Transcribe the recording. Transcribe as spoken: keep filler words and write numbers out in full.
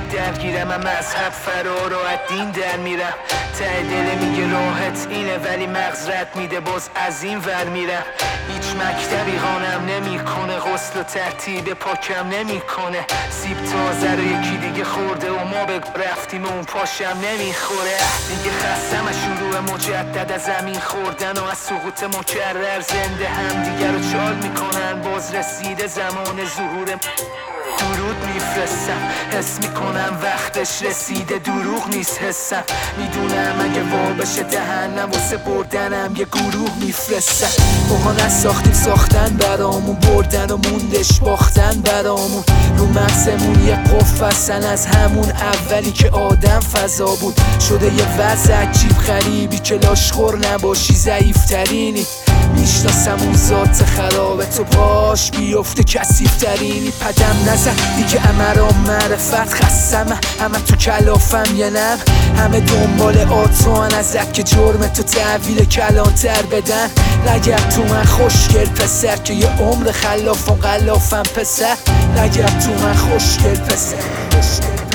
درگیرم، من مذهب فرار و از دین در میرم. ته دل میگه راحت اینه ولی مغز رد میده، باز از این ور میرم. هیچ مکتبی خانم نمیکنه، غسل و ترتیب پاکم نمیکنه. سیب تازه رو یکی دیگه خورده و ما به رفتیم و اون پاشم نمیخوره. دیگه خستم از شروع مجدد از زمین خوردن و از سقوط مکرر. زنده هم دیگه رو چال میکنن، باز رسیده زمان ظهور. درود میفرستم، حس میکنم وقتش رسیده، دروغ نیست حسم. میدونم اگه وا بشه دهنم واسه بردنم یه گروه میفرستم. ماها نساختیم ساختن برامون، بردن و موندش باختن برامون. رو مغزمون یه قفصن از همون اولی که آدم فضا بود. شده یه وضع عجیب غریبی که لاشخور نباشی ضعیفترینی. میشناسم اون ذات خرابه، تو باش بیفته کثیفترینی. پدم نزن دیگه امرام معرفت، خستم همه تو کلافم یه نم. همه دنبال آتوان ازت که جرم تو تحویل کلانتر بدن. نگرد تو من خوشگل پسر که یه عمر خلافم غلافم پسر. نگرد تو من خوشگل پسر.